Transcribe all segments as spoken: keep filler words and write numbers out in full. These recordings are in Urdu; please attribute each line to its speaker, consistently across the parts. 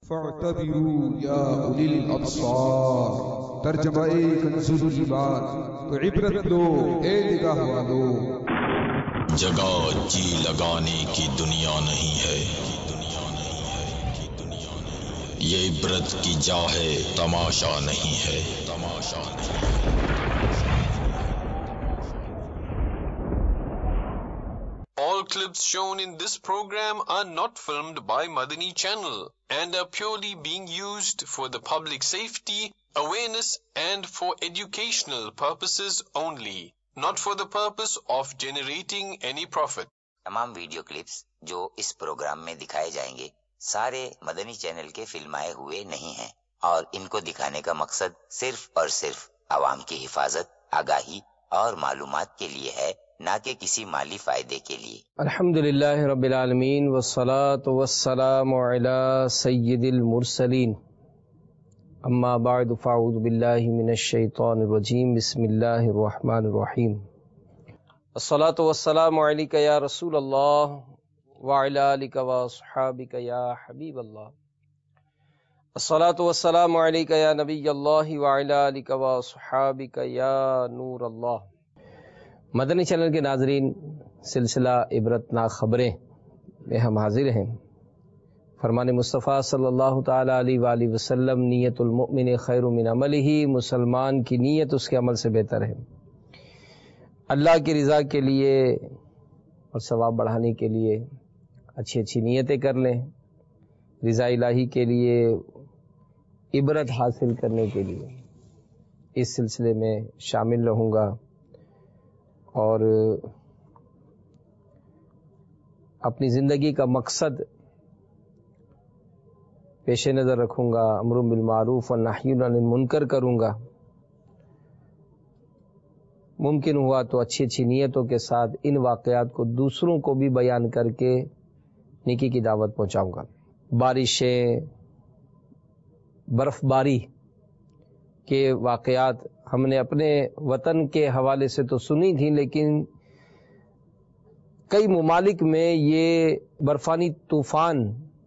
Speaker 1: فاعتبروا یا اولی الابصار. ترجمہ کنز الایمان. تو عبرت لو اے نگاہ والو.
Speaker 2: جگہ جی لگانے کی دنیا نہیں ہے، یہ عبرت کی جا ہے، تماشا نہیں ہے، تماشا نہیں ہے. All clips shown in this program are not filmed by Madani Channel and are purely being used for the public safety, awareness and for educational purposes only, not for the purpose of generating any profit.
Speaker 3: تمام ویڈیو کلپس جو اس پروگرام میں دکھائے جائیں گے سارے مدنی چینل کے فلمائے ہوئے نہیں ہیں اور ان کو دکھانے کا مقصد صرف اور صرف عوام کی حفاظت، آگاہی اور معلومات کے لیے ہے، نہ کہ کسی مالی فائدے کے لیے.
Speaker 4: الحمدللہ رب العالمین والصلاة والسلام علی سید المرسلین. اما بعد فاعوذ باللہ من الشیطان الرجیم. بسم اللہ الرحمن الرحیم. الصلاة والسلام علیک یا رسول اللہ وعلی آلک واصحابک یا حبیب اللہ. الصلاة والسلام علیک یا نبی اللہ وعلی آلک واصحابک یا نور اللہ. مدنی چینل کے ناظرین، سلسلہ عبرتناک خبریں میں ہم حاضر ہیں. فرمان مصطفیٰ صلی اللہ تعالیٰ علیہ وآلہ وسلم، نیت المؤمن خیر من عملہ. مسلمان کی نیت اس کے عمل سے بہتر ہے. اللہ کی رضا کے لیے اور ثواب بڑھانے کے لیے اچھی اچھی نیتیں کر لیں. رضا الہی کے لیے، عبرت حاصل کرنے کے لیے اس سلسلے میں شامل رہوں گا اور اپنی زندگی کا مقصد پیش نظر رکھوں گا. امر بالمعروف والنہی عن المنکر کروں گا. ممکن ہوا تو اچھی اچھی نیتوں کے ساتھ ان واقعات کو دوسروں کو بھی بیان کر کے نیکی کی دعوت پہنچاؤں گا. بارشیں، برف باری کے واقعات ہم نے اپنے وطن کے حوالے سے تو سنی تھی، لیکن کئی ممالک میں یہ برفانی طوفان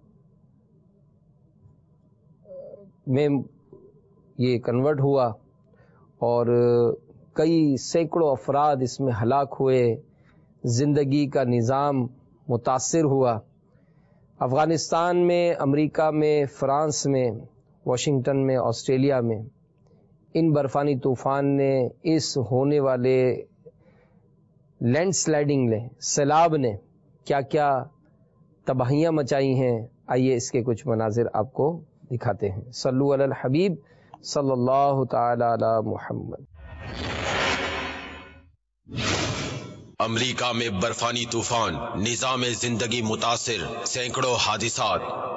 Speaker 4: میں یہ کنورٹ ہوا اور کئی سینکڑوں افراد اس میں ہلاک ہوئے. زندگی کا نظام متاثر ہوا. افغانستان میں، امریکہ میں، فرانس میں، واشنگٹن میں، آسٹریلیا میں ان برفانی طوفان نے، اس ہونے والے لینڈ سلائڈنگ نے، سیلاب نے کیا کیا تباہیاں مچائی ہیں. آئیے اس کے کچھ مناظر آپ کو دکھاتے ہیں. صلو علی الحبیب صلی اللہ تعالی علی محمد.
Speaker 2: امریکہ میں برفانی طوفان، نظام زندگی متاثر، سینکڑوں حادثات.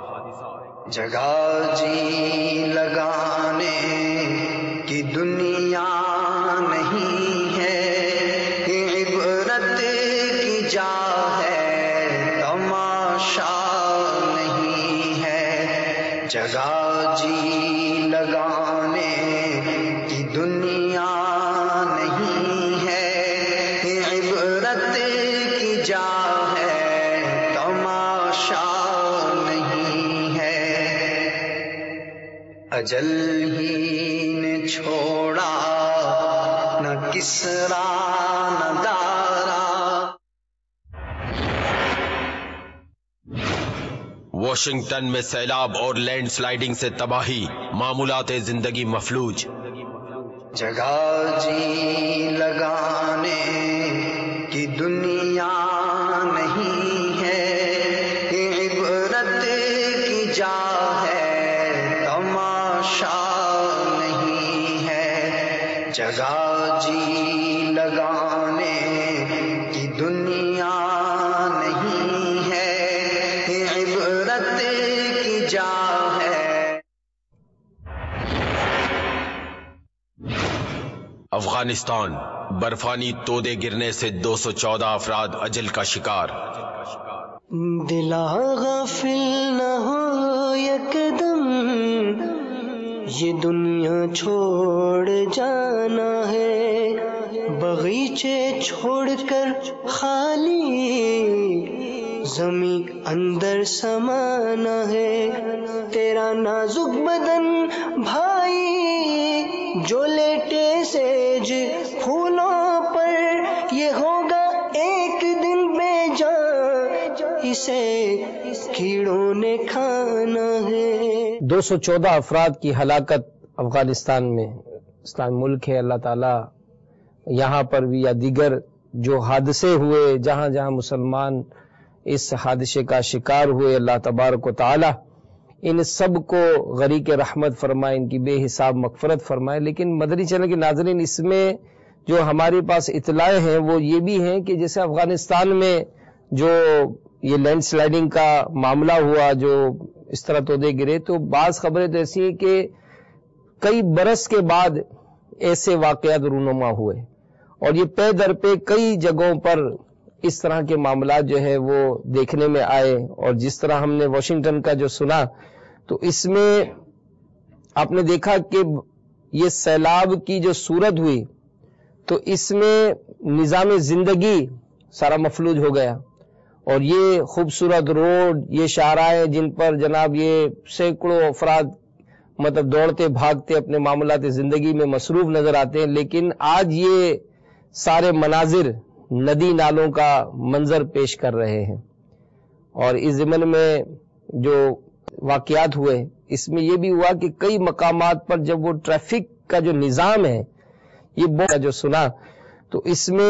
Speaker 5: جگہ جی لگانے کی دنیا نہیں ہے، عبرت کی جا ہے، تماشا نہیں ہے. جگہ جی لگانے کی دنیا نہیں ہے، عبرت کی جا ہے، تماشا نہیں ہے. اجل ہی نے چھوڑا نہ کسرا نہ دارا.
Speaker 2: واشنگٹن میں سیلاب اور لینڈ سلائڈنگ سے تباہی، معمولات زندگی مفلوج.
Speaker 5: جگہ جی لگانے کی دنیا نہیں ہے، عبرت کی جا ہے، تماشا نہیں ہے. جگہ جی لگانے کی دنیا نہیں ہے، عبرت کی جا ہے.
Speaker 2: افغانستان، برفانی تودے گرنے سے دو سو چودہ افراد اجل کا شکار.
Speaker 6: دلا غافل نہ ہو یکدم، یہ دنیا چھوڑ جانا ہے. باغیچے چھوڑ کر خالی زمین اندر سمانا ہے، تیرا نازک بدن بھائی جو لیٹے سیج پھولوں پر، یہ ہوگا ایک دن بے جان، اسے کیڑوں نے کھانا ہے۔
Speaker 4: دو سو چودہ افراد کی ہلاکت افغانستان میں، اسلام ملک ہے، اللہ تعالیٰ یہاں پر بھی یا دیگر جو حادثے ہوئے جہاں جہاں مسلمان اس حادثے کا شکار ہوئے، اللہ تبارک و تعالیٰ ان سب کو غریق رحمت فرمائے، ان کی بے حساب مغفرت فرمائے۔ لیکن مدنی چینل کے ناظرین، اس میں جو ہمارے پاس اطلاع ہیں وہ یہ بھی ہیں کہ جیسے افغانستان میں جو یہ لینڈ سلائڈنگ کا معاملہ ہوا، جو اس طرح تودے گرے، تو بعض خبریں تو ایسی ہیں کہ کئی برس کے بعد ایسے واقعات رونما ہوئے، اور یہ پے در پہ کئی جگہوں پر اس طرح کے معاملات جو ہے وہ دیکھنے میں آئے۔ اور جس طرح ہم نے واشنگٹن کا جو سنا، تو اس میں آپ نے دیکھا کہ یہ سیلاب کی جو صورت ہوئی تو اس میں نظام زندگی سارا مفلوج ہو گیا، اور یہ خوبصورت روڈ، یہ شاہراہیں جن پر جناب یہ سینکڑوں افراد مطلب دوڑتے بھاگتے اپنے معاملات زندگی میں مصروف نظر آتے ہیں، لیکن آج یہ سارے مناظر ندی نالوں کا منظر پیش کر رہے ہیں۔ اور اس ضمن میں جو واقعات ہوئے، اس میں یہ بھی ہوا کہ کئی مقامات پر جب وہ ٹریفک کا جو نظام ہے یہ بہت جو سنا، تو اس میں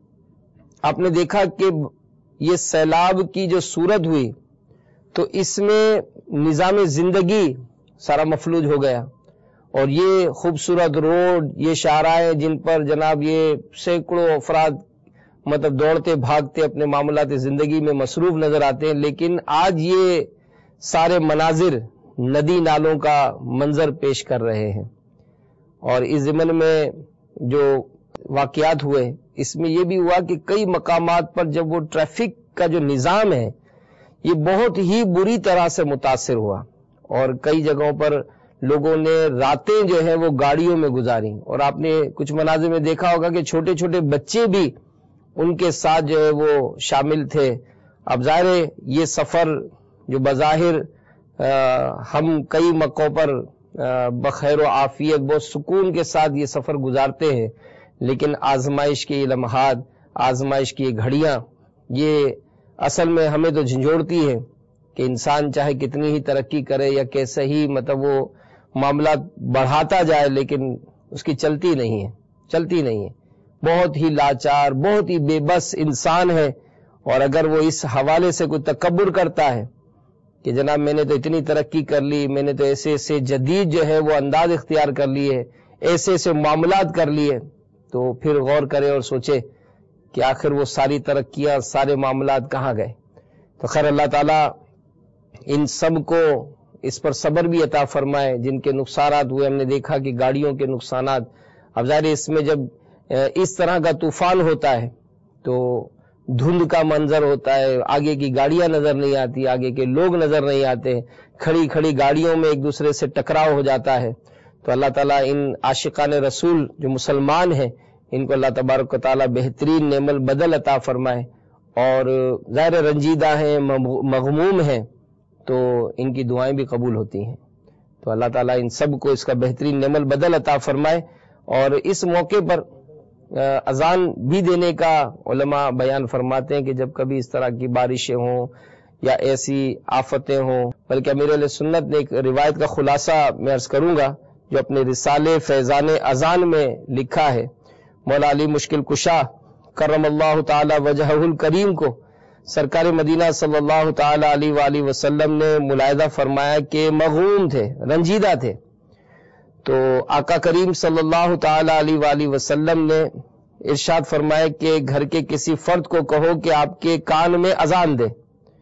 Speaker 4: آپ نے دیکھا کہ یہ سیلاب کی جو صورت ہوئی تو اس میں نظام زندگی سارا مفلوج ہو گیا، اور یہ خوبصورت روڈ، یہ شاہراہیں جن پر جناب یہ سینکڑوں افراد مطلب دوڑتے بھاگتے اپنے معاملات زندگی میں مصروف نظر آتے ہیں، لیکن آج یہ سارے مناظر ندی نالوں کا منظر پیش کر رہے ہیں۔ اور اس ضمن میں جو واقعات ہوئے، اس میں یہ بھی ہوا کہ کئی مقامات پر جب وہ ٹریفک کا جو نظام ہے یہ بہت ہی بری طرح سے متاثر ہوا، اور کئی جگہوں پر لوگوں نے راتیں جو ہے وہ گاڑیوں میں گزاری، اور آپ نے کچھ مناظر میں دیکھا ہوگا کہ چھوٹے چھوٹے بچے بھی ان کے ساتھ جو ہے وہ شامل تھے۔ اب ظاہر ہے یہ سفر جو بظاہر ہم کئی موقعوں پر بخیر و عافیت بہت سکون کے ساتھ یہ سفر گزارتے ہیں، لیکن آزمائش کے یہ لمحات، آزمائش کی یہ گھڑیاں، یہ اصل میں ہمیں تو جھنجھوڑتی ہے کہ انسان چاہے کتنی ہی ترقی کرے یا کیسے ہی مطلب وہ معاملات بڑھاتا جائے، لیکن اس کی چلتی نہیں ہے، چلتی نہیں ہے۔ بہت ہی لاچار، بہت ہی بے بس انسان ہے، اور اگر وہ اس حوالے سے کوئی تکبر کرتا ہے کہ جناب میں نے تو اتنی ترقی کر لی، میں نے تو ایسے ایسے جدید جو ہے وہ انداز اختیار کر لیے، ایسے ایسے معاملات کر لیے، تو پھر غور کرے اور سوچے کہ آخر وہ ساری ترقیاں، سارے معاملات کہاں گئے۔ تو خیر اللہ تعالیٰ ان سب کو اس پر صبر بھی عطا فرمائے جن کے نقصانات ہوئے۔ ہم نے دیکھا کہ گاڑیوں کے نقصانات، اب ظاہر اس میں جب اس طرح کا طوفان ہوتا ہے تو دھند کا منظر ہوتا ہے، آگے کی گاڑیاں نظر نہیں آتی، آگے کے لوگ نظر نہیں آتے، کھڑی کھڑی گاڑیوں میں ایک دوسرے سے ٹکراؤ ہو جاتا ہے۔ تو اللہ تعالیٰ ان عاشقان رسول جو مسلمان ہیں ان کو اللہ تبارک و تعالیٰ بہترین نعم البدل عطا فرمائے، اور ظاہر رنجیدہ ہیں، مغموم ہیں، تو ان کی دعائیں بھی قبول ہوتی ہیں۔ تو اللہ تعالیٰ ان سب کو اس کا بہترین نعم البدل عطا فرمائے۔ اور اس موقع پر اذان بھی دینے کا علماء بیان فرماتے ہیں کہ جب کبھی اس طرح کی بارشیں ہوں یا ایسی آفتیں ہوں، بلکہ امیر اہل سنت نے ایک روایت کا خلاصہ میں عرض کروں گا جو اپنے رسالے فیضان اذان میں لکھا ہے۔ مولا علی مشکل کشا کرم اللہ تعالی وجہہ الکریم کو سرکار مدینہ صلی اللہ تعالی علیہ وآلہ وسلم نے ملاحظہ فرمایا کہ مغموم تھے، رنجیدہ تھے، تو آقا کریم صلی اللہ تعالی علیہ وآلہ وسلم نے ارشاد فرمایا کہ گھر کے کسی فرد کو کہو کہ آپ کے کان میں اذان دے۔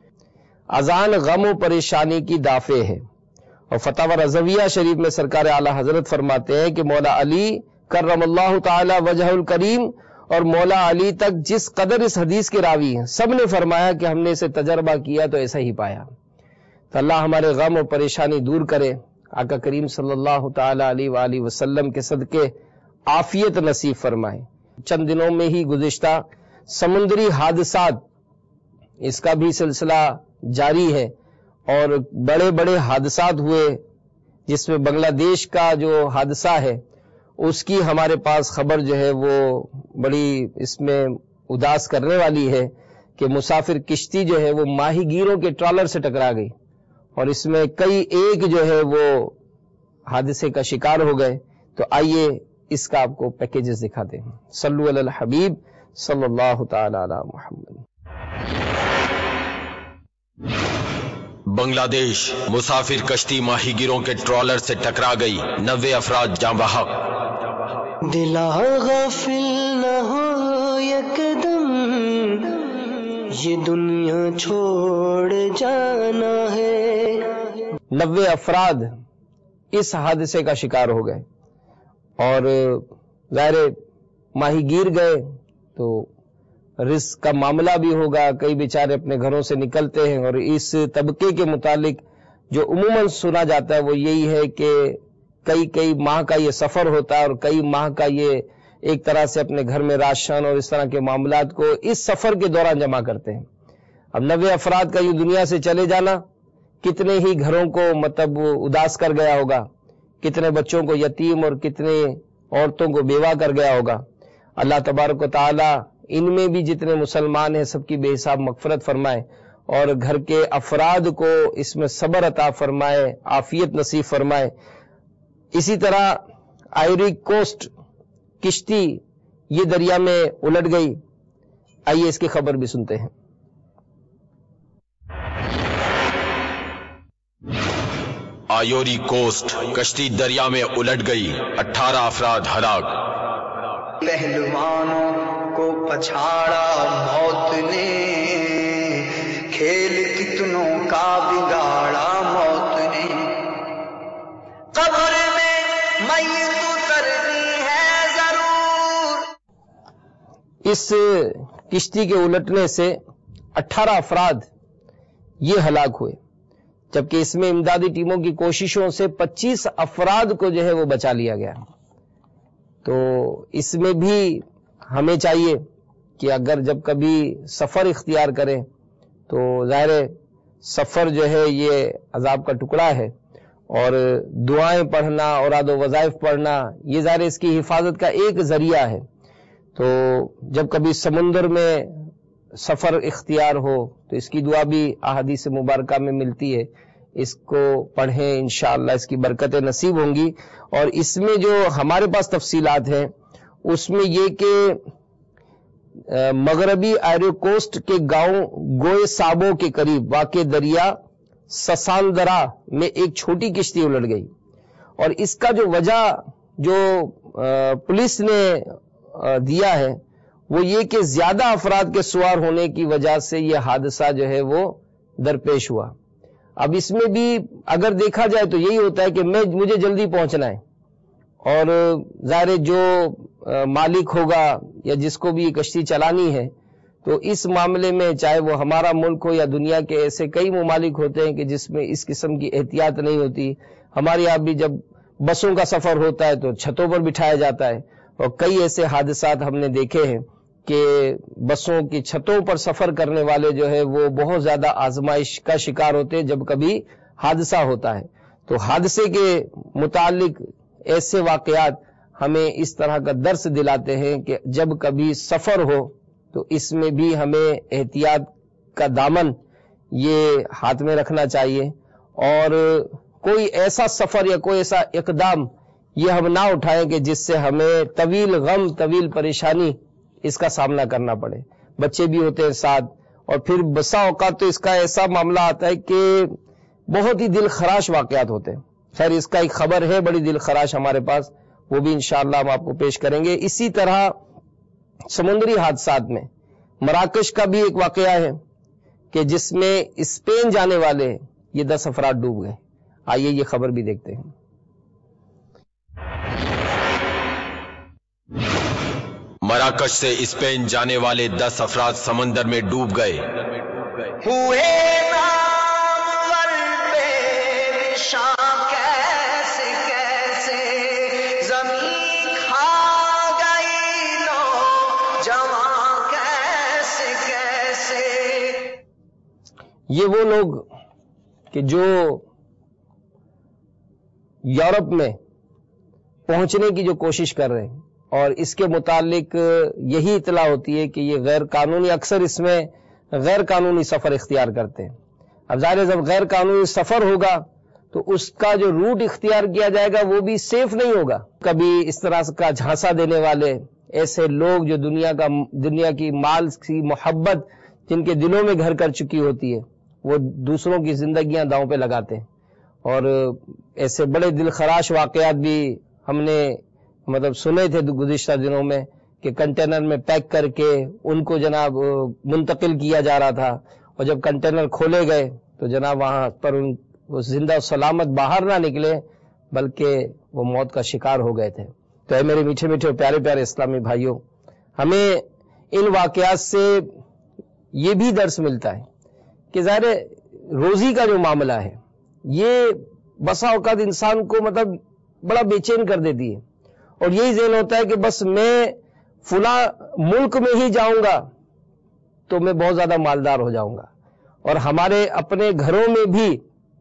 Speaker 4: اذان غم و پریشانی کی دافع ہے، اور فتاوی رضویہ شریف میں سرکار اعلی حضرت فرماتے ہیں کہ مولا علی کرم اللہ تعالی وجہ الکریم اور مولا علی تک جس قدر اس حدیث کے راوی ہیں، سب نے فرمایا کہ ہم نے اسے تجربہ کیا تو ایسا ہی پایا۔ تو اللہ ہمارے غم و پریشانی دور کرے، آقا کریم صلی اللہ تعالی علیہ وآلہ وسلم کے صدقے عافیت نصیب فرمائے۔ چند دنوں میں ہی گزشتہ سمندری حادثات اس کا بھی سلسلہ جاری ہے، اور بڑے بڑے حادثات ہوئے، جس میں بنگلہ دیش کا جو حادثہ ہے اس کی ہمارے پاس خبر جو ہے وہ بڑی اس میں اداس کرنے والی ہے کہ مسافر کشتی جو ہے وہ ماہی گیروں کے ٹرالر سے ٹکرا گئی، اور اس میں کئی ایک جو ہے وہ حادثے کا شکار ہو گئے۔ تو آئیے اس کا آپ کو پیکیجز دکھاتے ہیں۔ صلو علی الحبیب صلی اللہ تعالی علی محمد۔
Speaker 7: بنگلہ دیش، مسافر کشتی ماہی گیروں کے ٹرالر سے ٹکرا گئی، نوے افراد جاں بحق۔
Speaker 6: دلا غافل نہ ہو یکدم، یہ دنیا چھوڑ جانا ہے۔
Speaker 4: نوے افراد اس حادثے کا شکار ہو گئے، اور ظاہر ماہی گیر گئے تو رزق کا معاملہ بھی ہوگا، کئی بیچارے اپنے گھروں سے نکلتے ہیں، اور اس طبقے کے متعلق جو عموماً سنا جاتا ہے وہ یہی ہے کہ کئی کئی ماہ کا یہ سفر ہوتا ہے، اور کئی ماہ کا یہ ایک طرح سے اپنے گھر میں راشن اور اس طرح کے معاملات کو اس سفر کے دوران جمع کرتے ہیں۔ اب نوے افراد کا یہ دنیا سے چلے جانا کتنے ہی گھروں کو مطلب اداس کر گیا ہوگا، کتنے بچوں کو یتیم اور کتنے عورتوں کو بیوہ کر گیا ہوگا۔ اللہ تبارک و تعالی ان میں بھی جتنے مسلمان ہیں سب کی بے حساب مغفرت فرمائے، اور گھر کے افراد کو اس میں صبر عطا فرمائے، عافیت نصیب فرمائے۔ اسی طرح آئیوری کوسٹ کشتی یہ دریا میں الٹ گئی، آئیے اس کی خبر بھی سنتے ہیں۔
Speaker 7: آئیوری کوسٹ کشتی دریا میں الٹ گئی، اٹھارہ افراد ہلاک۔
Speaker 5: پہلوانوں کو پچھاڑا موت نے، کھیل کتنوں کا بگاڑا موت نے، قبر میں میت اترنی ہے ضرور۔
Speaker 4: اس کشتی کے الٹنے سے اٹھارہ افراد یہ ہلاک ہوئے، جبکہ اس میں امدادی ٹیموں کی کوششوں سے پچیس افراد کو جو ہے وہ بچا لیا گیا۔ تو اس میں بھی ہمیں چاہیے کہ اگر جب کبھی سفر اختیار کریں تو ظاہر سفر جو ہے یہ عذاب کا ٹکڑا ہے، اور دعائیں پڑھنا، اوراد و وظائف پڑھنا، یہ ظاہر اس کی حفاظت کا ایک ذریعہ ہے۔ تو جب کبھی سمندر میں سفر اختیار ہو تو اس کی دعا بھی احادیث مبارکہ میں ملتی ہے، اس کو پڑھیں، انشاءاللہ اس کی برکتیں نصیب ہوں گی۔ اور اس میں جو ہمارے پاس تفصیلات ہیں اس میں یہ کہ مغربی آئیوری کوسٹ کے گاؤں گوئے سابو کے قریب واقع دریا سساندرا میں ایک چھوٹی کشتی الٹ گئی، اور اس کا جو وجہ جو پولیس نے دیا ہے وہ یہ کہ زیادہ افراد کے سوار ہونے کی وجہ سے یہ حادثہ جو ہے وہ درپیش ہوا۔ اب اس میں بھی اگر دیکھا جائے تو یہی ہوتا ہے کہ میں مجھے جلدی پہنچنا ہے، اور ظاہر جو مالک ہوگا یا جس کو بھی یہ کشتی چلانی ہے تو اس معاملے میں چاہے وہ ہمارا ملک ہو یا دنیا کے ایسے کئی ممالک ہوتے ہیں کہ جس میں اس قسم کی احتیاط نہیں ہوتی۔ ہمارے یہاں بھی جب بسوں کا سفر ہوتا ہے تو چھتوں پر بٹھایا جاتا ہے، اور کئی ایسے حادثات ہم نے دیکھے ہیں کہ بسوں کی چھتوں پر سفر کرنے والے جو ہے وہ بہت زیادہ آزمائش کا شکار ہوتے ہیں جب کبھی حادثہ ہوتا ہے۔ تو حادثے کے متعلق ایسے واقعات ہمیں اس طرح کا درس دلاتے ہیں کہ جب کبھی سفر ہو تو اس میں بھی ہمیں احتیاط کا دامن یہ ہاتھ میں رکھنا چاہیے، اور کوئی ایسا سفر یا کوئی ایسا اقدام یہ ہم نہ اٹھائیں کہ جس سے ہمیں طویل غم، طویل پریشانی اس کا سامنا کرنا پڑے۔ بچے بھی ہوتے ہیں ساتھ، اور پھر بسا اوقات تو اس کا ایسا معاملہ آتا ہے کہ بہت ہی دل خراش واقعات ہوتے ہیں۔ خیر اس کا ایک خبر ہے بڑی دل خراش ہمارے پاس، وہ بھی انشاءاللہ ہم آپ کو پیش کریں گے۔ اسی طرح سمندری حادثات میں مراکش کا بھی ایک واقعہ ہے کہ جس میں اسپین جانے والے یہ دس افراد ڈوب گئے۔ آئیے یہ خبر بھی دیکھتے ہیں۔
Speaker 7: مراکش سے اسپین جانے والے دس افراد سمندر میں ڈوب گئے۔
Speaker 5: ہوئے نامور بے نشان کیسے کیسے زمین کھا گئی نوجوان کیسے کیسے۔
Speaker 4: یہ وہ لوگ کہ جو یورپ میں پہنچنے کی جو کوشش کر رہے ہیں اور اس کے متعلق یہی اطلاع ہوتی ہے کہ یہ غیر قانونی، اکثر اس میں غیر قانونی سفر اختیار کرتے ہیں. اب ظاہر ہے جب غیر قانونی سفر ہوگا تو اس کا جو روٹ اختیار کیا جائے گا وہ بھی سیف نہیں ہوگا. کبھی اس طرح کا جھانسا دینے والے ایسے لوگ جو دنیا کا دنیا کی مال کی محبت جن کے دلوں میں گھر کر چکی ہوتی ہے وہ دوسروں کی زندگیاں داؤں پہ لگاتے ہیں. اور ایسے بڑے دل خراش واقعات بھی ہم نے مطلب سنے تھے گزشتہ دنوں میں کہ کنٹینر میں پیک کر کے ان کو جناب منتقل کیا جا رہا تھا، اور جب کنٹینر کھولے گئے تو جناب وہاں پر ان وہ زندہ و سلامت باہر نہ نکلے بلکہ وہ موت کا شکار ہو گئے تھے. تو اے میرے میٹھے میٹھے پیارے پیارے اسلامی بھائیوں، ہمیں ان واقعات سے یہ بھی درس ملتا ہے کہ ظاہر روزی کا جو معاملہ ہے یہ بسا اوقات انسان کو مطلب بڑا بے چین کر دیتی ہے، اور یہی ذہن ہوتا ہے کہ بس میں فلاں ملک میں ہی جاؤں گا تو میں بہت زیادہ مالدار ہو جاؤں گا. اور ہمارے اپنے گھروں میں بھی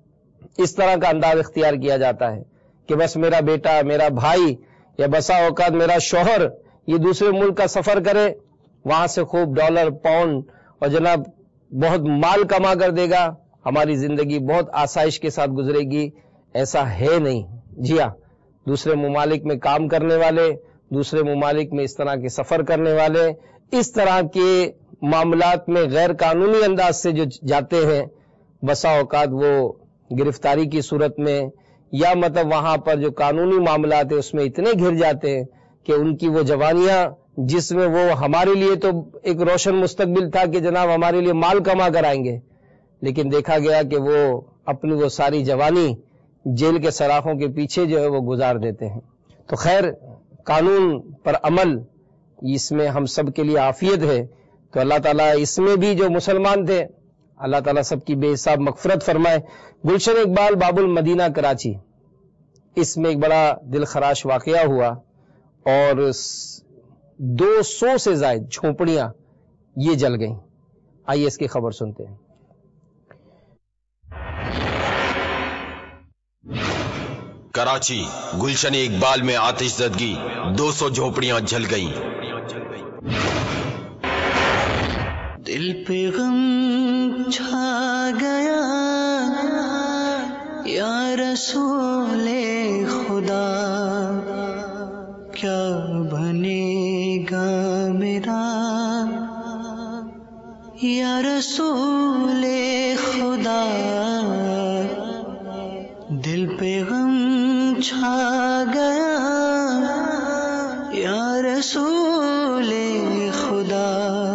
Speaker 4: اس طرح کا انداز اختیار کیا جاتا ہے کہ بس میرا بیٹا، میرا بھائی یا بسا اوقات میرا شوہر یہ دوسرے ملک کا سفر کرے، وہاں سے خوب ڈالر، پاؤنڈ اور جناب بہت مال کما کر دے گا، ہماری زندگی بہت آسائش کے ساتھ گزرے گی. ایسا ہے نہیں. جی ہاں، دوسرے ممالک میں کام کرنے والے، دوسرے ممالک میں اس طرح کے سفر کرنے والے، اس طرح کے معاملات میں غیر قانونی انداز سے جو جاتے ہیں بسا اوقات وہ گرفتاری کی صورت میں یا مطلب وہاں پر جو قانونی معاملات ہیں اس میں اتنے گر جاتے ہیں کہ ان کی وہ جوانیاں جس میں وہ ہمارے لیے تو ایک روشن مستقبل تھا کہ جناب ہمارے لیے مال کما کر آئیں گے، لیکن دیکھا گیا کہ وہ اپنی وہ ساری جوانی جیل کے سراخوں کے پیچھے جو ہے وہ گزار دیتے ہیں. تو خیر، قانون پر عمل اس میں ہم سب کے لیے عافیت ہے. تو اللہ تعالیٰ اس میں بھی جو مسلمان تھے اللہ تعالیٰ سب کی بے حساب مغفرت فرمائے. گلشن اقبال باب المدینہ کراچی، اس میں ایک بڑا دل خراش واقعہ ہوا اور دو سو سے زائد جھونپڑیاں یہ جل گئیں. آئیے اس کی خبر سنتے ہیں.
Speaker 7: کراچی گلشن اقبال میں آتش زدگی، دو سو جھونپڑیاں جل گئیں.
Speaker 6: دل پہ غم چھا گیا یا رسول خدا، کیا بنے گا میرا یا رسول خدا. دل پہ غم چھا گیا یا رسول خدا،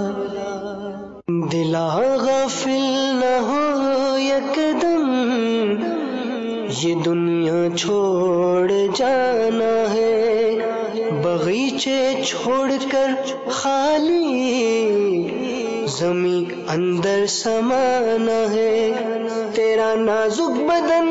Speaker 6: دلا غافل نہ ہو یک دم، یہ دنیا چھوڑ جانا ہے، باغیچے چھوڑ کر خالی زمین اندر سمانا ہے. تیرا نازک بدن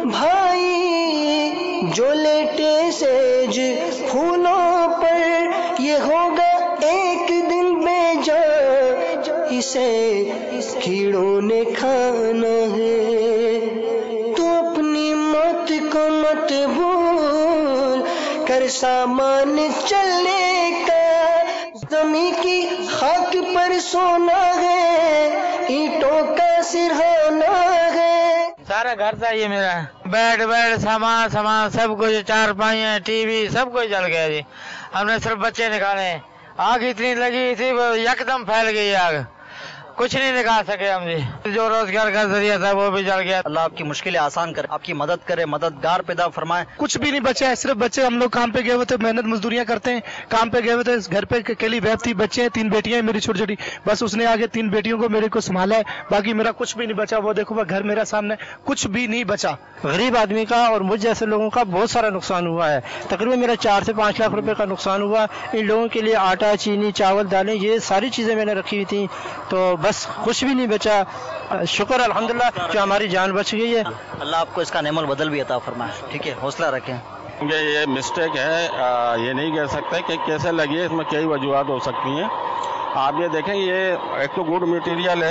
Speaker 6: بھائی جو لیٹے سیج پھولوں پر، یہ ہوگا ایک دن بے جان، اسے کیڑوں نے کھانا ہے. تو اپنی موت کو مت بھول کر سامان چلنے کا، زمین کی خاک پر سونا ہے، اینٹوں کا سرہانا ہے.
Speaker 8: سارا گھر تھا یہ میرا، بیڈ بیڈ سامان سامان سب کچھ، چار پائیاں ٹی وی سب کچھ جل گیا جی. ہم نے صرف بچے نکالے، آگ اتنی لگی تھی وہ یکدم پھیل گئی آگ، کچھ نہیں نکال سکے ہم جی. جو روزگار کا ذریعہ تھا وہ بھی جل گیا.
Speaker 9: اللہ آپ کی مشکلیں آسان کرے، آپ کی مدد کرے، مددگار پیدا فرمائے.
Speaker 10: کچھ بھی نہیں بچا ہے، صرف بچے ہم لوگ کام پہ گئے ہوئے تھے، محنت مزدوریاں کرتے ہیں، کام پہ گئے ہوئے تھے. گھر پہ کیلی بیب تھی، بچے ہیں، تین بیٹیاں ہیں میری چھوٹی چھوٹی، بس اس نے آگے تین بیٹیوں کو میرے کو سنبھالا ہے، باقی میرا کچھ بھی نہیں بچا. وہ دیکھو وہ گھر میرا سامنے، کچھ بھی نہیں بچا.
Speaker 8: غریب آدمی کا اور مجھ جیسے لوگوں کا بہت سارا نقصان ہوا ہے. تقریباً میرا چار سے پانچ لاکھ روپے کا نقصان ہوا. ان لوگوں کے لیے آٹا، چینی، چاول، دالیں، یہ ساری چیزیں میں نے رکھی ہوئی تھیں، تو بس کچھ بھی نہیں بچا. شکر الحمدللہ جو ہماری جان بچ گئی ہے.
Speaker 9: اللہ آپ کو اس کا نعم البدل بھی عطا فرمائے. ٹھیک ہے، حوصلہ رکھیں.
Speaker 11: یہ مسٹیک ہے، یہ نہیں کہہ سکتے کہ کیسے لگی ہے، اس میں کئی وجوہات ہو سکتی ہیں. آپ یہ دیکھیں، یہ ایک تو گڈ مٹیریل ہے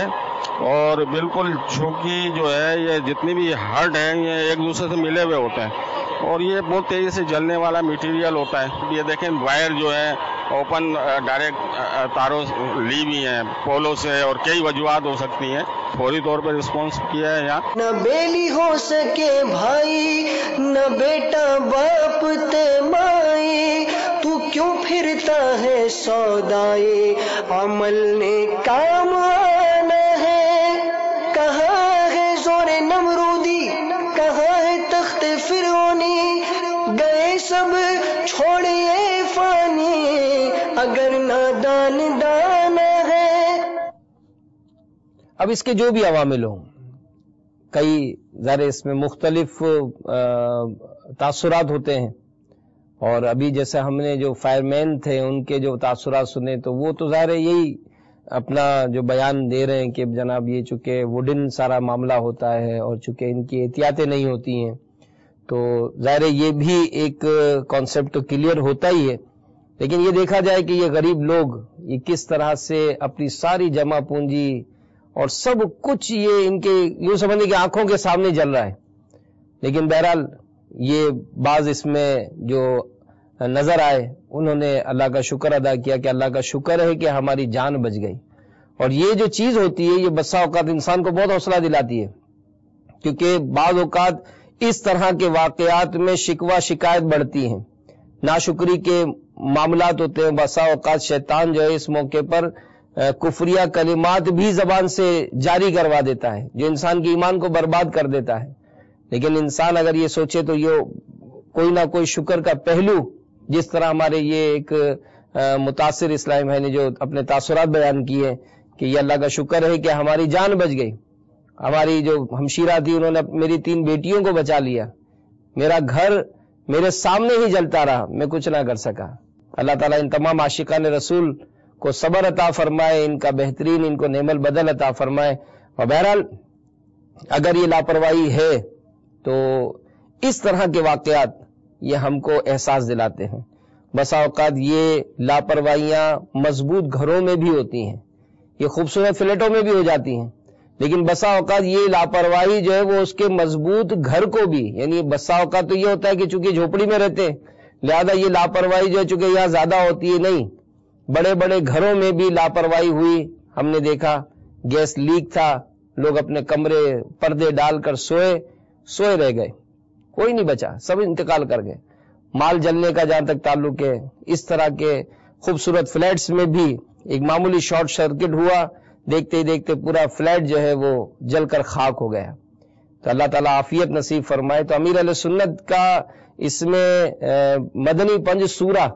Speaker 11: اور بالکل جھوکی جو ہے یہ جتنی بھی ہرڈ ہیں یہ ایک دوسرے سے ملے ہوئے ہوتے ہیں اور یہ بہت تیزی سے جلنے والا میٹیریل ہوتا ہے. یہ دیکھیں وائر جو ہے اوپن ڈائریکٹ تاروں لی بھی ہیں پولو سے اور کئی وجوہات ہو سکتی ہیں. فوری طور پر رسپانس کیا ہے یہاں.
Speaker 6: نہ بیلی ہو سکے بھائی نہ بیٹا باپ تے مائی تو کیوں پھرتا ہے سودائے عمل نے کام آنا ہے. کہاں ہے زور نمرودی کہاں ہے تخت فرعونی گئے سب چھوڑیے فانی اگر نادان دانا ہے.
Speaker 4: اب اس کے جو بھی عوامل ہوں کئی ظاہر اس میں مختلف تاثرات ہوتے ہیں اور ابھی جیسے ہم نے جو فائر مین تھے ان کے جو تاثرات سنے تو وہ تو ظاہر یہی اپنا جو بیان دے رہے ہیں کہ جناب یہ چونکہ ووڈن سارا معاملہ ہوتا ہے اور چونکہ ان کی احتیاطیں نہیں ہوتی ہیں تو ظاہر یہ بھی ایک کانسیپٹ کلیئر ہوتا ہی ہے. لیکن یہ دیکھا جائے کہ یہ غریب لوگ یہ کس طرح سے اپنی ساری جمع پونجی اور سب کچھ یہ ان کے یوں سمجھنے کی آنکھوں کے سامنے جل رہا ہے. لیکن بہرحال یہ بعض اس میں جو نظر آئے انہوں نے اللہ کا شکر ادا کیا کہ اللہ کا شکر ہے کہ ہماری جان بچ گئی. اور یہ جو چیز ہوتی ہے یہ بسا اوقات انسان کو بہت حوصلہ دلاتی ہے کیونکہ بعض اوقات اس طرح کے واقعات میں شکوہ شکایت بڑھتی ہیں ناشکری کے معاملات ہوتے ہیں. بسا اوقات شیطان جو ہے اس موقع پر کفریہ کلمات بھی زبان سے جاری کروا دیتا ہے جو انسان کے ایمان کو برباد کر دیتا ہے. لیکن انسان اگر یہ سوچے تو یہ کوئی نہ کوئی شکر کا پہلو جس طرح ہمارے یہ ایک متاثر اسلامی بھائی نے جو اپنے تاثرات بیان کیے کہ یہ اللہ کا شکر ہے کہ ہماری جان بچ گئی. ہماری جو ہمشیرہ تھی انہوں نے میری تین بیٹیوں کو بچا لیا. میرا گھر میرے سامنے ہی جلتا رہا میں کچھ نہ کر سکا. اللہ تعالیٰ ان تمام عاشقان رسول کو صبر عطا فرمائے ان کا بہترین ان کو نعم البدل عطا فرمائے. اور بہرحال اگر یہ لاپرواہی ہے تو اس طرح کے واقعات یہ ہم کو احساس دلاتے ہیں. بسا اوقات یہ لاپرواہیاں مضبوط گھروں میں بھی ہوتی ہیں یہ خوبصورت فلیٹوں میں بھی ہو جاتی ہیں لیکن بسا اوقات یہ لاپرواہی جو ہے وہ اس کے مضبوط گھر کو بھی یعنی بسا اوقات تو یہ ہوتا ہے کہ چونکہ جھوپڑی میں رہتے ہیں لہذا یہ لاپرواہی جو ہے چونکہ یہاں زیادہ ہوتی ہے نہیں بڑے بڑے گھروں میں بھی لاپرواہی ہوئی. ہم نے دیکھا گیس لیک تھا لوگ اپنے کمرے پردے ڈال کر سوئے سوئے رہ گئے کوئی نہیں بچا سب انتقال کر گئے. مال جلنے کا جہاں تک تعلق ہے اس طرح کے خوبصورت فلیٹس میں بھی ایک معمولی شارٹ سرکٹ ہوا دیکھتے ہی دیکھتے پورا فلیٹ جو ہے وہ جل کر خاک ہو گیا. تو اللہ تعالیٰ عافیت نصیب فرمائے. تو امیر علیہ سنت کا اس میں مدنی پنج سورہ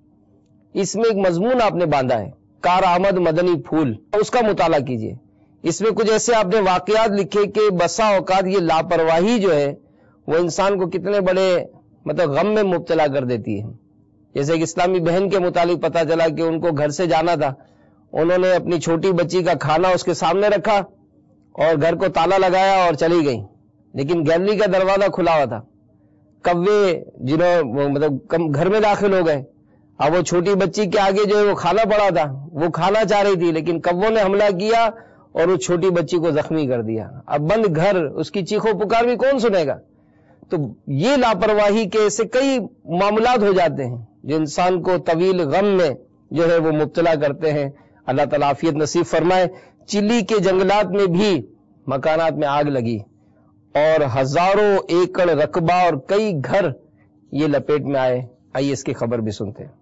Speaker 4: اس میں ایک مضمون آپ نے باندھا ہے کار آمد مدنی پھول اس کا مطالعہ کیجئے. اس میں کچھ ایسے آپ نے واقعات لکھے کہ بسا اوقات یہ لاپرواہی جو ہے وہ انسان کو کتنے بڑے مطلب غم میں مبتلا کر دیتی ہے. جیسے ایک اسلامی بہن کے متعلق پتا چلا کہ ان کو گھر سے جانا تھا انہوں نے اپنی چھوٹی بچی کا کھانا اس کے سامنے رکھا اور گھر کو تالا لگایا اور چلی گئی لیکن گیلری کا دروازہ کھلا ہوا تھا. کوے جنہوں مطلب گھر میں داخل ہو گئے. اب وہ چھوٹی بچی کے آگے جو ہے وہ کھانا پڑا تھا وہ کھانا چاہ رہی تھی لیکن کووں نے حملہ کیا اور وہ چھوٹی بچی کو زخمی کر دیا. اب بند گھر اس کی چیخو پکار بھی کون سنے گا. تو یہ لاپرواہی کے ایسے کئی معاملات ہو جاتے ہیں جو انسان کو طویل غم میں جو ہے وہ مبتلا کرتے ہیں. اللہ تعالیٰ عافیت نصیب فرمائے. چلی کے جنگلات میں بھی مکانات میں آگ لگی اور ہزاروں ایکڑ رقبہ اور کئی گھر یہ لپیٹ میں آئے. آئیے اس کی خبر بھی سنتے ہیں.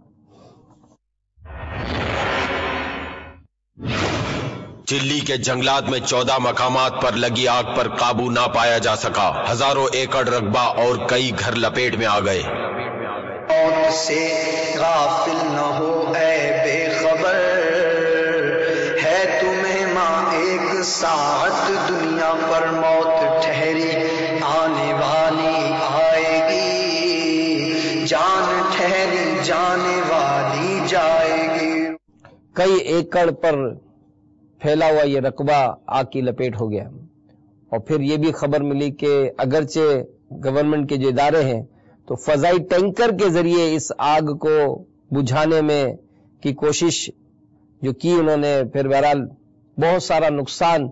Speaker 7: چلی کے جنگلات میں چودہ مقامات پر لگی آگ پر قابو نہ پایا جا سکا. ہزاروں ایکڑ رقبہ اور کئی گھر لپیٹ میں آ گئے.
Speaker 5: موت سے غافل نہ ہو اے بے خبر ہے تمہیں ماں ایک ساعت دنیا پر موت ٹھہری آنے والی آئے گی جان ٹھہری جانے والی جائے گی.
Speaker 4: کئی ایکڑ پر پھیلا ہوا یہ رقبہ آگ کی لپیٹ ہو گیا. اور پھر یہ بھی خبر ملی کہ اگرچہ گورنمنٹ کے جو ادارے ہیں تو فضائی ٹینکر کے ذریعے اس آگ کو بجھانے میں کی کوشش جو کی انہوں نے پھر بہرحال بہت سارا نقصان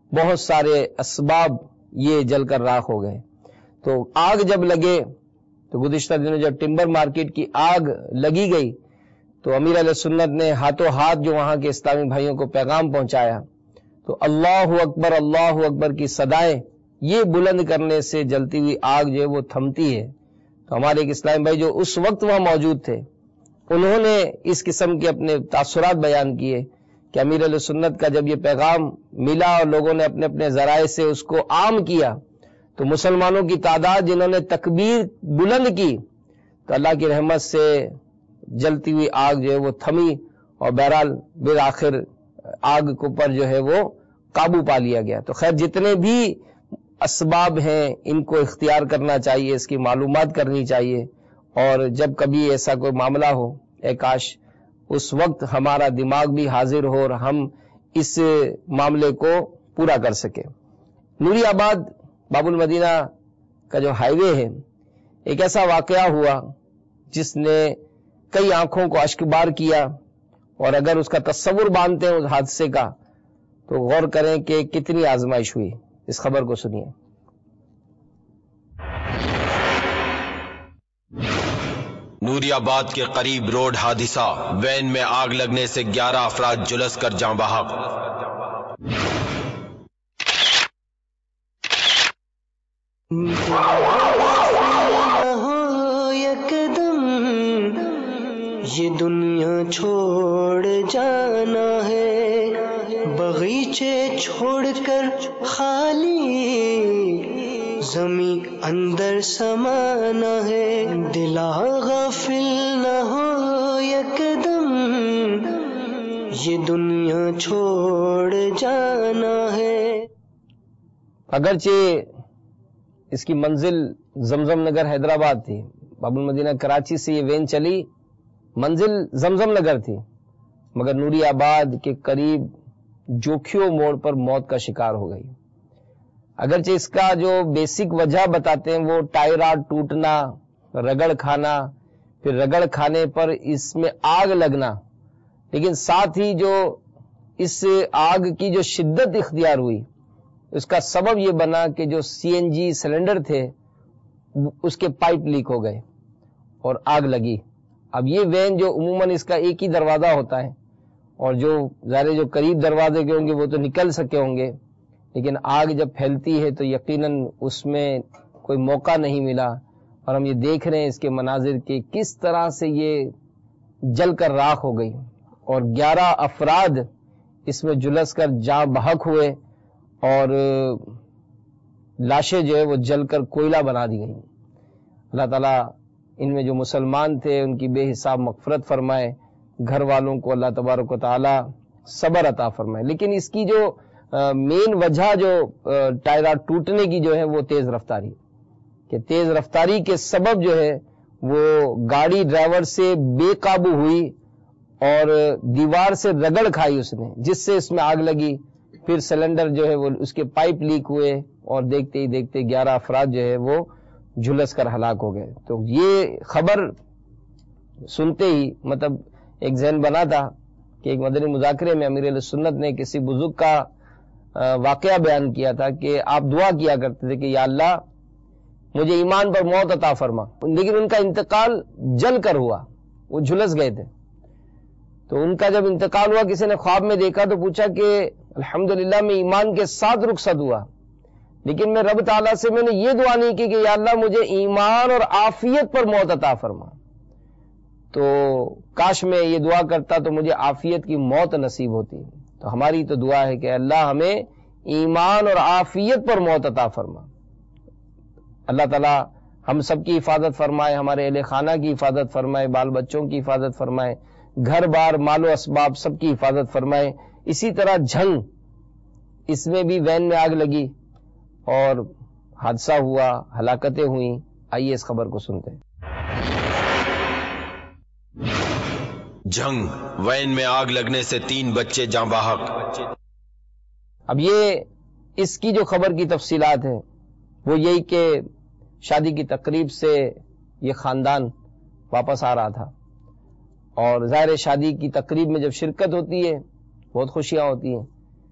Speaker 4: بہت سارے اسباب یہ جل کر راکھ ہو گئے. تو آگ جب لگے تو گزشتہ دنوں جب ٹمبر مارکیٹ کی آگ لگی گئی تو امیر علیہ سنت نے ہاتھوں ہاتھ جو وہاں کے اسلامی بھائیوں کو پیغام پہنچایا. تو اللہ اکبر اللہ اکبر کی صدائیں یہ بلند کرنے سے جلتی ہوئی آگ جو ہے وہ تھمتی ہے. تو ہمارے ایک اسلامی بھائی جو اس وقت وہاں موجود تھے انہوں نے اس قسم کے اپنے تاثرات بیان کیے کہ امیر علیہ سنت کا جب یہ پیغام ملا اور لوگوں نے اپنے اپنے ذرائع سے اس کو عام کیا تو مسلمانوں کی تعداد جنہوں نے تکبیر بلند کی تو اللہ کی رحمت سے جلتی ہوئی آگ جو ہے وہ تھمی اور بہرحال بالآخر آگ کو پر جو ہے وہ قابو پا لیا گیا. تو خیر جتنے بھی اسباب ہیں ان کو اختیار کرنا چاہیے، اس کی معلومات کرنی چاہیے، اور جب کبھی ایسا کوئی معاملہ ہو اے کاش اس وقت ہمارا دماغ بھی حاضر ہو اور ہم اس معاملے کو پورا کر سکیں. نوری آباد باب المدینہ کا جو ہائی وے ہے ایک ایسا واقعہ ہوا جس نے کئی آنکھوں کو اشکبار کیا، اور اگر اس کا تصور باندھتے ہیں اس حادثے کا تو غور کریں کہ کتنی آزمائش ہوئی. اس خبر کو سنیے.
Speaker 7: نوری آباد کے قریب روڈ حادثہ، وین میں آگ لگنے سے گیارہ افراد جلس کر جاں بحق.
Speaker 6: یہ دنیا چھوڑ جانا ہے، بغیچے چھوڑ کر خالی زمین اندر سمانا ہے، دلا غافل نہ ہو یکدم یہ دنیا چھوڑ جانا ہے.
Speaker 4: اگرچہ اس کی منزل زمزم نگر حیدرآباد تھی، باب المدینہ کراچی سے یہ وین چلی، منزل زمزم نگر تھی، مگر نوری آباد کے قریب جوکھیو موڑ پر موت کا شکار ہو گئی. اگرچہ اس کا جو بیسک وجہ بتاتے ہیں وہ ٹائرہ ٹوٹنا، رگڑ کھانا، پھر رگڑ کھانے پر اس میں آگ لگنا، لیکن ساتھ ہی جو اس آگ کی جو شدت اختیار ہوئی اس کا سبب یہ بنا کہ جو سی این جی سلنڈر تھے اس کے پائپ لیک ہو گئے اور آگ لگی. اب یہ وین جو عموماً اس کا ایک ہی دروازہ ہوتا ہے اور جو ظاہر جو قریب دروازے کے ہوں گے وہ تو نکل سکے ہوں گے، لیکن آگ جب پھیلتی ہے تو یقیناً اس میں کوئی موقع نہیں ملا، اور ہم یہ دیکھ رہے ہیں اس کے مناظر کے کس طرح سے یہ جل کر راکھ ہو گئی اور گیارہ افراد اس میں جلس کر جاں بحق ہوئے اور لاشیں جو ہے وہ جل کر کوئلہ بنا دی گئی. اللہ تعالیٰ ان میں جو مسلمان تھے ان کی بے حساب مغفرت فرمائے، گھر والوں کو اللہ تبارک و تعالی صبر عطا فرمائے. لیکن اس کی جو مین وجہ جو ٹائرہ ٹوٹنے کی جو ہے وہ تیز رفتاری، کہ تیز رفتاری کے سبب جو ہے وہ گاڑی ڈرائیور سے بے قابو ہوئی اور دیوار سے رگڑ کھائی اس نے، جس سے اس میں آگ لگی. پھر سلنڈر جو ہے وہ اس کے پائپ لیک ہوئے اور دیکھتے ہی دیکھتے گیارہ افراد جو ہے وہ جھلس کر ہلاک ہو گئے. تو یہ خبر سنتے ہی مطلب ایک ذہن بنا تھا کہ ایک مدنی مذاکرے میں امیر علیہ سنت نے کسی بزرگ کا واقعہ بیان کیا تھا کہ آپ دعا کیا کرتے تھے کہ یا اللہ مجھے ایمان پر موت عطا فرما، لیکن ان کا انتقال جل کر ہوا، وہ جھلس گئے تھے. تو ان کا جب انتقال ہوا کسی نے خواب میں دیکھا تو پوچھا کہ الحمدللہ میں ایمان کے ساتھ رخصت ہوا، لیکن میں رب تعالیٰ سے میں نے یہ دعا نہیں کی کہ یا اللہ مجھے ایمان اور عافیت پر موت عطا فرما. تو کاش میں یہ دعا کرتا تو مجھے عافیت کی موت نصیب ہوتی. تو ہماری تو دعا ہے کہ اللہ ہمیں ایمان اور عافیت پر موت عطا فرما. اللہ تعالیٰ ہم سب کی حفاظت فرمائے، ہمارے اہل خانہ کی حفاظت فرمائے، بال بچوں کی حفاظت فرمائے، گھر بار مال و اسباب سب کی حفاظت فرمائے. اسی طرح جھنگ، اس میں بھی وین میں آگ لگی اور حادثہ ہوا، ہلاکتیں ہوئیں. آئیے اس خبر کو سنتے ہیں.
Speaker 7: جھنگ، وین میں آگ لگنے سے تین بچے جاں بحق.
Speaker 4: اب یہ اس کی جو خبر کی تفصیلات ہیں وہ یہی کہ شادی کی تقریب سے یہ خاندان واپس آ رہا تھا، اور ظاہر شادی کی تقریب میں جب شرکت ہوتی ہے بہت خوشیاں ہوتی ہیں،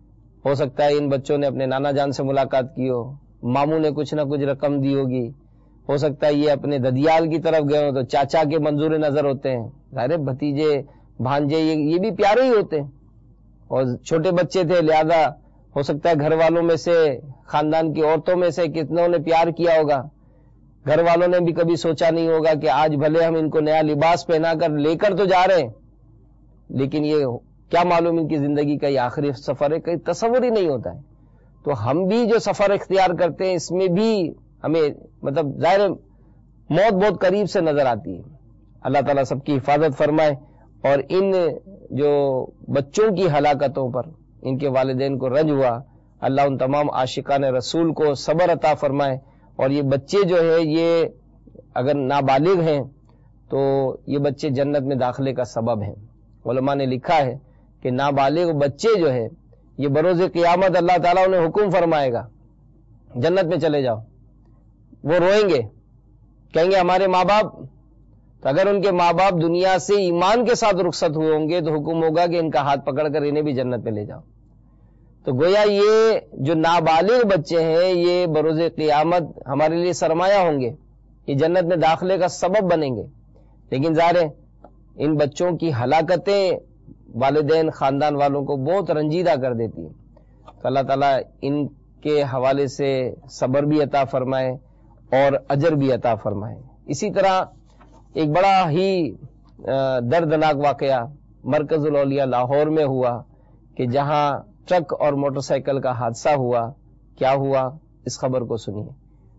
Speaker 4: ہو سکتا ہے ان بچوں نے اپنے نانا جان سے ملاقات کی ہو، ماموں نے کچھ نہ کچھ رقم دی ہوگی، ہو سکتا ہے یہ اپنے ددیال کی طرف گئے ہو تو چاچا کے منظور نظر ہوتے ہیں، ظاہر بھتیجے بھانجے یہ یہ بھی پیارے ہی ہوتے ہیں، اور چھوٹے بچے تھے لہذا ہو سکتا ہے گھر والوں میں سے، خاندان کی عورتوں میں سے کتنوں نے پیار کیا ہوگا، گھر والوں نے بھی کبھی سوچا نہیں ہوگا کہ آج بھلے ہم ان کو نیا لباس پہنا کر لے کر تو جا رہے ہیں، لیکن یہ کیا معلوم ان کی زندگی کا یہ آخری سفر ہے، کہیں تصور ہی نہیں ہوتا ہے۔ تو ہم بھی جو سفر اختیار کرتے ہیں اس میں بھی ہمیں مطلب ظاہر موت بہت قریب سے نظر آتی ہے۔ اللہ تعالیٰ سب کی حفاظت فرمائے، اور ان جو بچوں کی ہلاکتوں پر ان کے والدین کو رنج ہوا، اللہ ان تمام عاشقان رسول کو صبر عطا فرمائے، اور یہ بچے جو ہے یہ اگر نابالغ ہیں تو یہ بچے جنت میں داخلے کا سبب ہیں۔ علماء نے لکھا ہے کہ نابالغ بچے جو ہے یہ بروز قیامت اللہ تعالیٰ انہیں حکم فرمائے گا جنت میں چلے جاؤ، وہ روئیں گے، کہیں گے ہمارے ماں باپ، تو اگر ان کے ماں باپ دنیا سے ایمان کے ساتھ رخصت ہوئے ہوں گے تو حکم ہوگا کہ ان کا ہاتھ پکڑ کر انہیں بھی جنت میں لے جاؤ۔ تو گویا یہ جو نابالغ بچے ہیں یہ بروز قیامت ہمارے لیے سرمایہ ہوں گے، یہ جنت میں داخلے کا سبب بنیں گے، لیکن ظاہر ہے ان بچوں کی ہلاکتیں والدین خاندان والوں کو بہت رنجیدہ کر دیتی ہیں۔ تو اللہ تعالیٰ ان کے حوالے سے صبر بھی عطا فرمائے اور اجر بھی عطا فرمائے۔ اسی طرح ایک بڑا ہی دردناک واقعہ مرکز الاولیاء لاہور میں ہوا کہ جہاں ٹرک اور موٹر سائیکل کا حادثہ ہوا۔ کیا ہوا اس خبر کو سنیے۔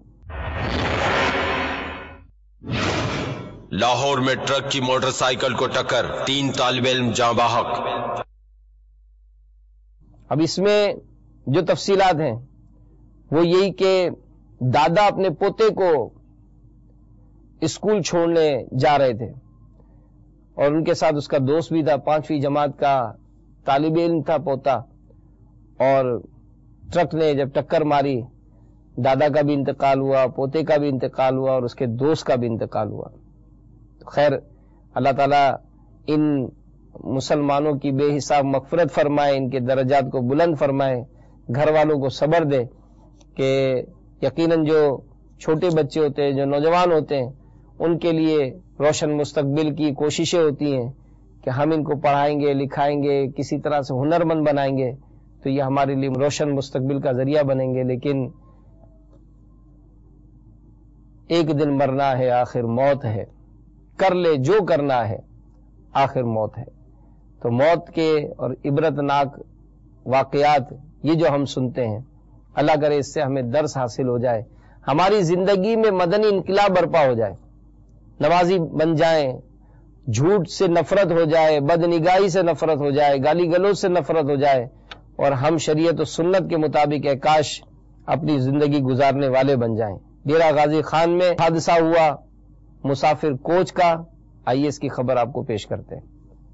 Speaker 7: لاہور میں ٹرک کی موٹر سائیکل کو ٹکر، تین طالب علم جاں بحق۔
Speaker 4: اب اس میں جو تفصیلات ہیں وہ یہی کہ دادا اپنے پوتے کو اسکول چھوڑنے جا رہے تھے اور ان کے ساتھ اس کا دوست بھی تھا، پانچویں جماعت کا طالب علم تھا پوتا، اور ٹرک نے جب ٹکر ماری دادا کا بھی انتقال ہوا، پوتے کا بھی انتقال ہوا اور اس کے دوست کا بھی انتقال ہوا۔ خیر اللہ تعالیٰ ان مسلمانوں کی بے حساب مغفرت فرمائے، ان کے درجات کو بلند فرمائے، گھر والوں کو صبر دے کہ یقیناً جو چھوٹے بچے ہوتے ہیں، جو نوجوان ہوتے ہیں، ان کے لیے روشن مستقبل کی کوششیں ہوتی ہیں کہ ہم ان کو پڑھائیں گے، لکھائیں گے، کسی طرح سے ہنرمند بنائیں گے تو یہ ہمارے لیے روشن مستقبل کا ذریعہ بنیں گے، لیکن ایک دن مرنا ہے، آخر موت ہے، کر لے جو کرنا ہے، آخر موت ہے۔ تو موت کے اور عبرتناک واقعات یہ جو ہم سنتے ہیں، اللہ کرے اس سے ہمیں درس حاصل ہو جائے، ہماری زندگی میں مدنی انقلاب برپا ہو جائے، نمازی بن جائیں، جھوٹ سے نفرت ہو جائے، بد نگاہی سے نفرت ہو جائے، گالی گلوچ سے نفرت ہو جائے، اور ہم شریعت و سنت کے مطابق ہے کاش اپنی زندگی گزارنے والے بن جائیں۔ ڈیرہ غازی خان میں حادثہ ہوا مسافر کوچ کا، آئیے اس کی خبر آپ کو پیش کرتے ہیں۔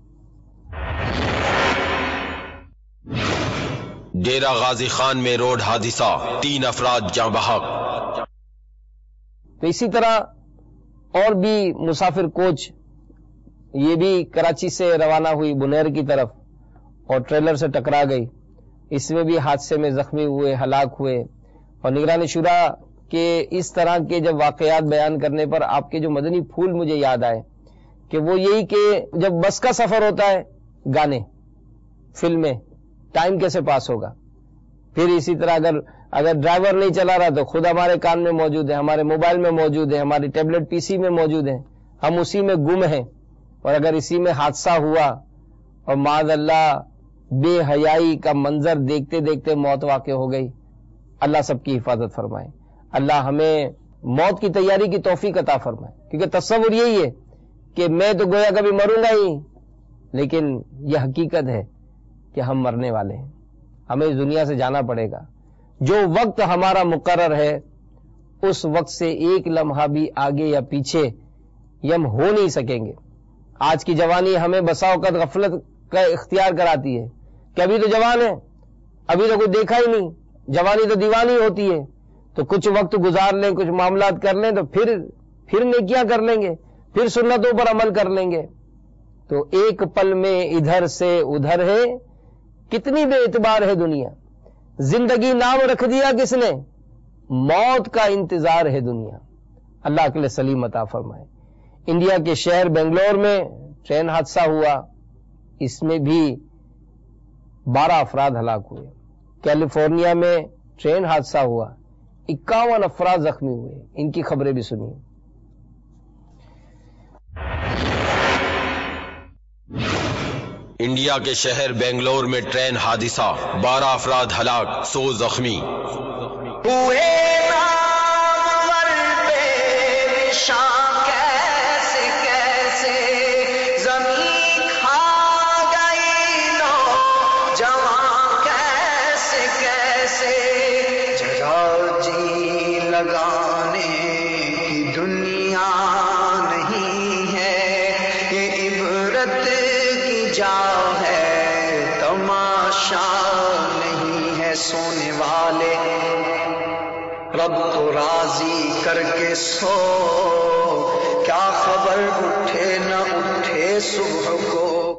Speaker 7: ڈیرہ غازی خان میں روڈ حادثہ، تین افراد جاں بحق۔
Speaker 4: تو اسی طرح اور بھی مسافر کوچ یہ بھی کراچی سے روانہ ہوئی بنیر کی طرف اور ٹریلر سے ٹکرا گئی، اس میں بھی حادثے میں زخمی ہوئے، ہلاک ہوئے۔ اور نگران شورا کے اس طرح کے جب واقعات بیان کرنے پر آپ کے جو مدنی پھول مجھے یاد آئے کہ وہ یہی کہ جب بس کا سفر ہوتا ہے گانے، فلمیں، ٹائم کیسے پاس ہوگا؟ پھر اسی طرح اگر اگر ڈرائیور نہیں چلا رہا تو خود ہمارے کان میں موجود ہے، ہمارے موبائل میں موجود ہے، ہماری ٹیبلٹ پی سی میں موجود ہے، ہم اسی میں گم ہیں، اور اگر اسی میں حادثہ ہوا اور معاذ اللہ بے حیائی کا منظر دیکھتے دیکھتے موت واقع ہو گئی، اللہ سب کی حفاظت فرمائے، اللہ ہمیں موت کی تیاری کی توفیق عطا فرمائے، کیونکہ تصور یہی ہے کہ میں تو گویا کبھی مروں گا ہی، لیکن یہ حقیقت ہے کہ ہم مرنے والے ہیں، ہمیں اس دنیا سے جانا پڑے گا۔ جو وقت ہمارا مقرر ہے اس وقت سے ایک لمحہ بھی آگے یا پیچھے یہ ہم ہو نہیں سکیں گے۔ آج کی جوانی ہمیں بسا اوقات غفلت کا اختیار کراتی ہے کہ ابھی تو جوان ہے، ابھی تو کوئی دیکھا ہی نہیں، جوانی تو دیوانی ہوتی ہے، تو کچھ وقت گزار لیں، کچھ معاملات کر لیں تو پھر پھر نیکیاں کر لیں گے، پھر سنتوں پر عمل کر لیں گے۔ تو ایک پل میں ادھر سے ادھر ہے، کتنی بے اعتبار ہے دنیا، زندگی نام رکھ دیا کس نے؟ موت کا انتظار ہے دنیا. اللہ عقل سلیم عطا فرمائے. انڈیا کے شہر بنگلور میں ٹرین حادثہ ہوا، اس میں بھی بارہ افراد ہلاک ہوئے. کیلیفورنیا میں ٹرین حادثہ ہوا، اکاون افراد زخمی ہوئے. ان کی خبریں بھی سنیے.
Speaker 7: انڈیا کے شہر بنگلور میں ٹرین حادثہ، بارہ افراد ہلاک، سو زخمی.
Speaker 5: ہوئے نامور بے نشان کیسے کیسے زمین کھا گئی نوجوان کیسے کیسے جگہ جی لگانے کی دنیا نہیں ہے، یہ عبرت کی جا ہے تماشا نہیں ہے. سونے والے رب کو راضی کر کے سو، کیا خبر اٹھے نہ اٹھے صبح کو.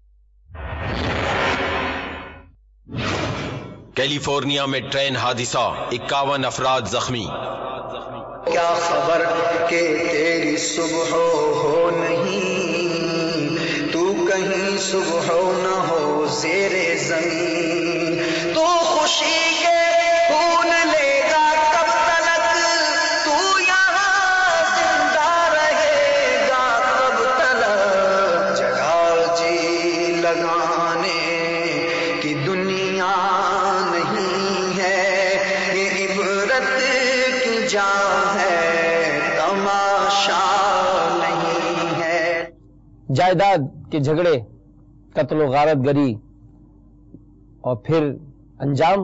Speaker 7: کیلیفورنیا میں ٹرین حادثہ، اکاون افراد زخمی.
Speaker 5: کیا خبر کہ تیری صبح ہو نہیں، تو کہیں صبح نہ ہو زیر زمین. تو خوشی کے خون لے گا کب تلک، تو یہاں زندہ رہے گا کب تلک. جگہ جی لگانے کی دنیا نہیں ہے، یہ عبرت کی جا ہے تماشا نہیں ہے.
Speaker 4: جائیداد کے جھگڑے، قتل و غارت گری، اور پھر انجام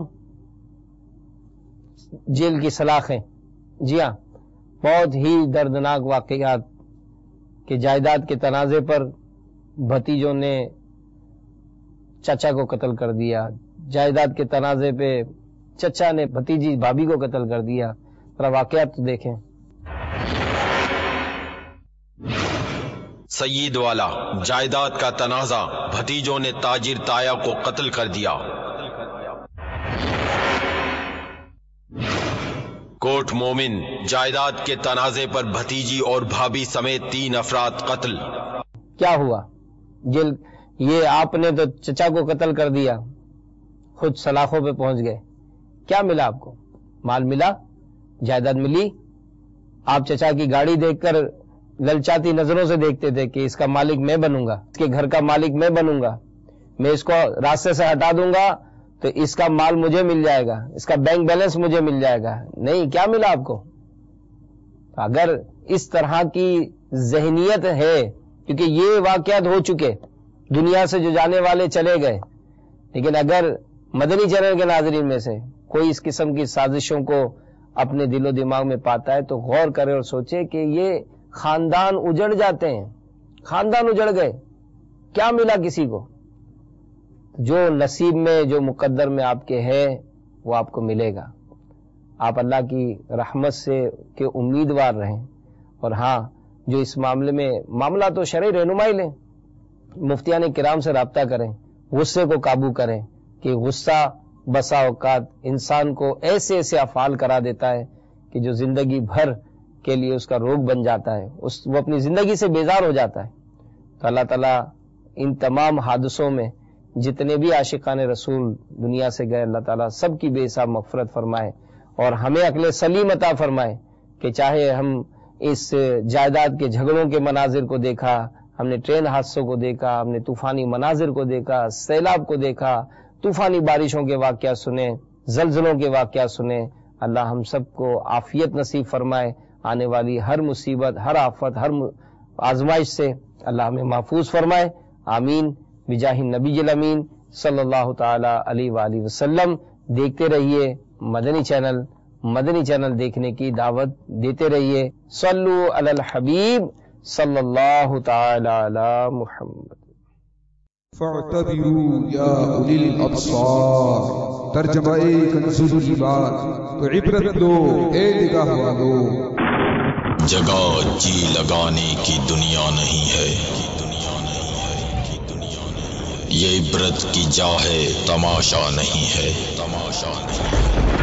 Speaker 4: جیل کی سلاخیں. جی ہاں، بہت ہی دردناک واقعات کہ جائیداد کے تنازع پر بھتیجوں نے چچا کو قتل کر دیا، جائیداد کے تنازع پہ چچا نے بھتیجی بھابھی کو قتل کر دیا. ذرا واقعات تو دیکھیں.
Speaker 7: سید والا، جائیداد کا تنازع، بھتیجوں نے تاجر تایا کو قتل کر دیا. کوٹ مومن، جائیداد کے تنازع پر بھتیجی اور بھابھی سمیت تین افراد قتل.
Speaker 4: کیا ہوا؟ جیل. یہ آپ نے تو چچا کو قتل کر دیا، خود سلاخوں پہ پہنچ گئے. کیا ملا آپ کو؟ مال ملا، جائیداد ملی. آپ چچا کی گاڑی دیکھ کر للچاتی نظروں سے دیکھتے تھے کہ اس کا مالک میں بنوں گا، اس کے گھر کا مالک میں بنوں گا، میں اس کو راستے سے ہٹا دوں گا تو اس کا مال مجھے مل جائے گا، اس کا بینک بیلنس مجھے مل جائے گا. نہیں، کیا ملا آپ کو؟ اگر اس طرح کی ذہنیت ہے، کیونکہ یہ واقعات ہو چکے، دنیا سے جو جانے والے چلے گئے، لیکن اگر مدنی چینل کے ناظرین میں سے کوئی اس قسم کی سازشوں کو اپنے دل و دماغ میں پاتا ہے تو غور کرے اور سوچے کہ یہ خاندان اجڑ جاتے ہیں. خاندان اجڑ گئے، کیا ملا کسی کو؟ جو نصیب میں، جو مقدر میں آپ کے ہے وہ آپ کو ملے گا. آپ اللہ کی رحمت سے کے امیدوار رہیں. اور ہاں، جو اس معاملے میں معاملہ تو شرعی رہنمائی لیں، مفتیان کرام سے رابطہ کریں، غصے کو قابو کریں کہ غصہ بسا اوقات انسان کو ایسے ایسے افعال کرا دیتا ہے کہ جو زندگی بھر کے لیے اس کا روگ بن جاتا ہے، اس وہ اپنی زندگی سے بیزار ہو جاتا ہے. تو اللہ تعالیٰ ان تمام حادثوں میں جتنے بھی عاشقان رسول دنیا سے گئے، اللہ تعالیٰ سب کی بے حساب مغفرت فرمائے اور ہمیں عقل سلیم عطا فرمائے کہ چاہے ہم اس جائیداد کے جھگڑوں کے مناظر کو دیکھا، ہم نے ٹرین حادثوں کو دیکھا، ہم نے طوفانی مناظر کو دیکھا، سیلاب کو دیکھا، طوفانی بارشوں کے واقعات سنے، زلزلوں کے واقعات سنے. اللہ ہم سب کو عافیت نصیب فرمائے، آنے والی ہر مصیبت، ہر آفت، ہر آزمائش سے اللہ ہمیں محفوظ فرمائے. آمین بجاہ النبی الامین صلی اللہ تعالی علیہ وآلہ وسلم. دیکھتے رہیے مدنی چینل. مدنی چینل دیکھنے کی دعوت دیتے رہیے. صلو علی الحبیب صلی اللہ تعالی علی محمد.
Speaker 1: فاعتبروا یا اولی الابصار. ترجمہ کنز الایمان. تو عبرت لو اے نگاہ والو.
Speaker 7: جگہ جی لگانے کی دنیا نہیں ہے، یہ عبرت کی جا ہے، تماشا نہیں ہے، تماشا نہیں ہے۔